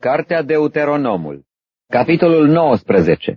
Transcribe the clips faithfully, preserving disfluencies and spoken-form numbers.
Cartea Deuteronomul, capitolul nouăsprezece.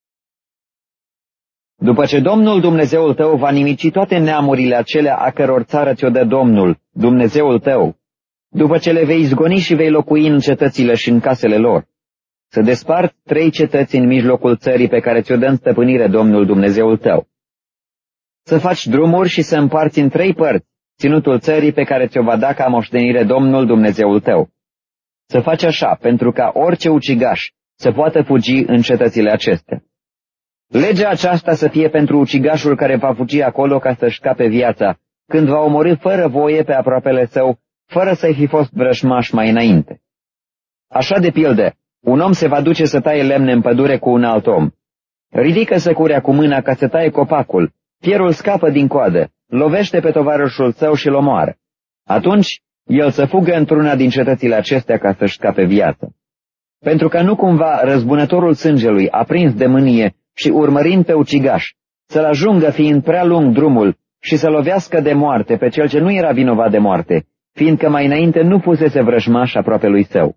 După ce Domnul Dumnezeul tău va nimici toate neamurile acelea a căror țară ți-o dă Domnul, Dumnezeul tău, după ce le vei izgoni și vei locui în cetățile și în casele lor, să desparți trei cetăți în mijlocul țării pe care ți-o dă în stăpânire Domnul Dumnezeul tău. Să faci drumuri și să împarți în trei părți ținutul țării pe care ți-o va da ca moștenire Domnul Dumnezeul tău. Să faci așa, pentru ca orice ucigaș să poată fugi în cetățile acestea. Legea aceasta să fie pentru ucigașul care va fugi acolo ca să-și scape viața, când va omorî fără voie pe aproapele său, fără să-i fi fost vrășmaș mai înainte. Așa de pildă, un om se va duce să taie lemne în pădure cu un alt om. Ridică săcurea cu mâna ca să taie copacul, fierul scapă din coadă, lovește pe tovarășul său și-l omoară. Atunci, el să fugă într-una din cetățile acestea ca să-și scape viața. Pentru că nu cumva răzbunătorul sângelui, aprins de mânie și urmărind pe ucigaș, să-l ajungă fiind prea lung drumul și să lovească de moarte pe cel ce nu era vinovat de moarte, fiindcă mai înainte nu fusese vrăjmaș aproape lui său.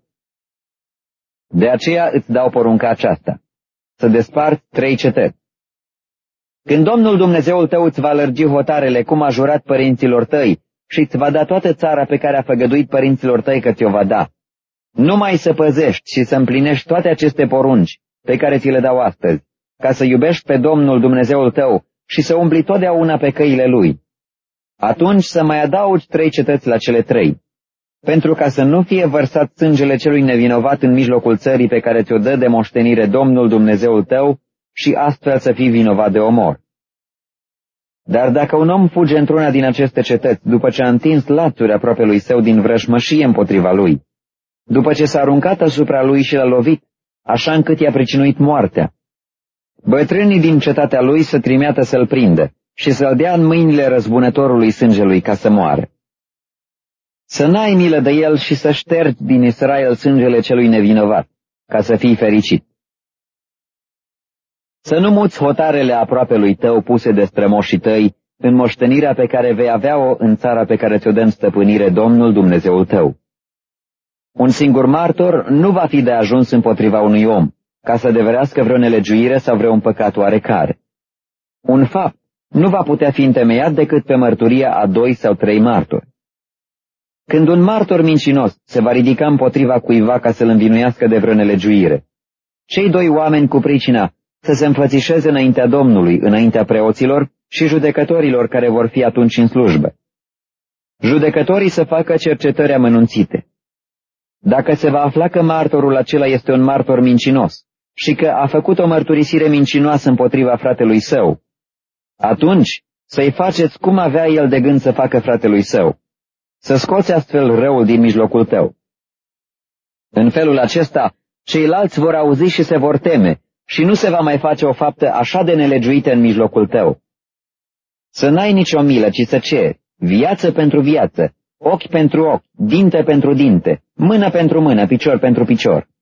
De aceea îți dau porunca aceasta, să desparți trei cetăți. Când Domnul Dumnezeul tău îți va lărgi hotarele cum a jurat părinților tăi și îți va da toată țara pe care a făgăduit părinților tăi că ți-o va da, numai să păzești și să împlinești toate aceste porunci pe care ți le dau astăzi, ca să iubești pe Domnul Dumnezeul tău și să umbli totdeauna pe căile Lui. Atunci să mai adaugi trei cetăți la cele trei, pentru ca să nu fie vărsat sângele celui nevinovat în mijlocul țării pe care ți-o dă de moștenire Domnul Dumnezeul tău și astfel să fii vinovat de omor. Dar dacă un om fuge într-una din aceste cetăți după ce a întins lațuri aproape lui său din vrăjmășie împotriva lui, după ce s-a aruncat asupra lui și l-a lovit, așa încât i-a pricinuit moartea, bătrânii din cetatea lui să trimeată să-l prindă și să-l dea în mâinile răzbunătorului sângelui ca să moară. Să n-ai milă de el și să ștergi din Israel sângele celui nevinovat, ca să fii fericit. Să nu muți hotarele aproape lui tău puse de strămoșii tăi în moștenirea pe care vei avea-o în țara pe care ți-o dă în stăpânire Domnul Dumnezeul tău. Un singur martor nu va fi de ajuns împotriva unui om, ca să adeverească vreo nelegiuire sau vreun păcat oarecare. Un fapt nu va putea fi întemeiat decât pe mărturia a doi sau trei martori. Când un martor mincinos se va ridica împotriva cuiva ca să-l învinuiască de vreo nelegiuire, cei doi oameni cu pricina să se înfățișeze înaintea Domnului, înaintea preoților și judecătorilor care vor fi atunci în slujbă. Judecătorii să facă cercetări amănunțite. Dacă se va afla că martorul acela este un martor mincinos și că a făcut o mărturisire mincinoasă împotriva fratelui său, atunci să-i faceți cum avea el de gând să facă fratelui său, să scoți astfel răul din mijlocul tău. În felul acesta, ceilalți vor auzi și se vor teme și nu se va mai face o faptă așa de nelegiuită în mijlocul tău. Să n-ai nicio milă, ci să ceri, viață pentru viață, ochi pentru ochi, dinte pentru dinte, mână pentru mână, picior pentru picior.